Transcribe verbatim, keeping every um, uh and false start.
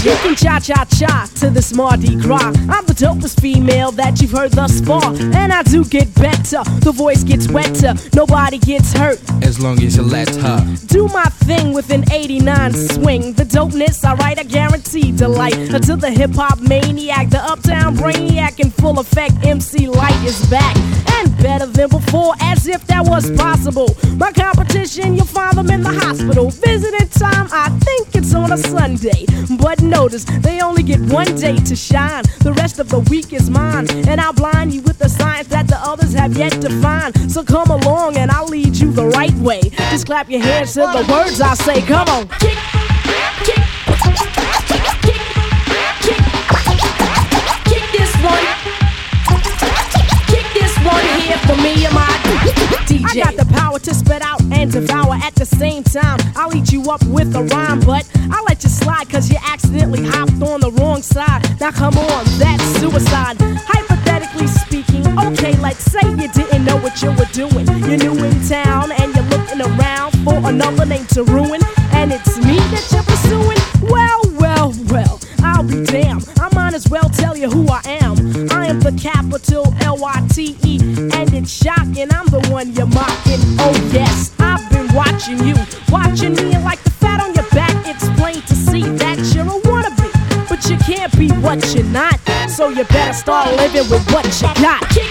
Kicking cha-cha-cha to this Mardi Gras. I'm the dopest female that you've heard thus far, and I do get better. The voice gets wetter, nobody gets hurt as long as you let her do my thing with an eighty-nine swing. The dopeness, alright, I guarantee delight. Until the hip-hop maniac, the uptown brainiac in full effect, M C Lyte is back. And better than before, as if that was possible. My competition, you'll find them in the hospital. Visiting time, I think it's on a Sunday. But notice, they only get one day to shine. The rest of the week is mine. And I'll blind you with the science that the others have yet to find. So come along and I'll lead you the right way. Just clap your hands to the words I say. Come on. Kick, kick, kick, kick, kick, kick this one. Kick this one here for me and my D J. I got the power to spit out and devour at the same time. I'll eat you up with a rhyme, but I'll let you slide cause you accidentally hopped on the wrong side. Now come on, that's suicide. Hypothetically speaking, okay, like say you didn't know what you were doing. You're new in town and you're looking around for another name to ruin, and it's me that you're pursuing. Well, well, well, I'll be damned. I might as well tell you who I am. I am the capital L Y T E, and it's shocking, I'm the one you're mocking. Oh yes, I've been watching you, watching me, and like the fat on your back, it's plain to see that you're a wannabe, but you can't be what you're not. So you better start living with what you got.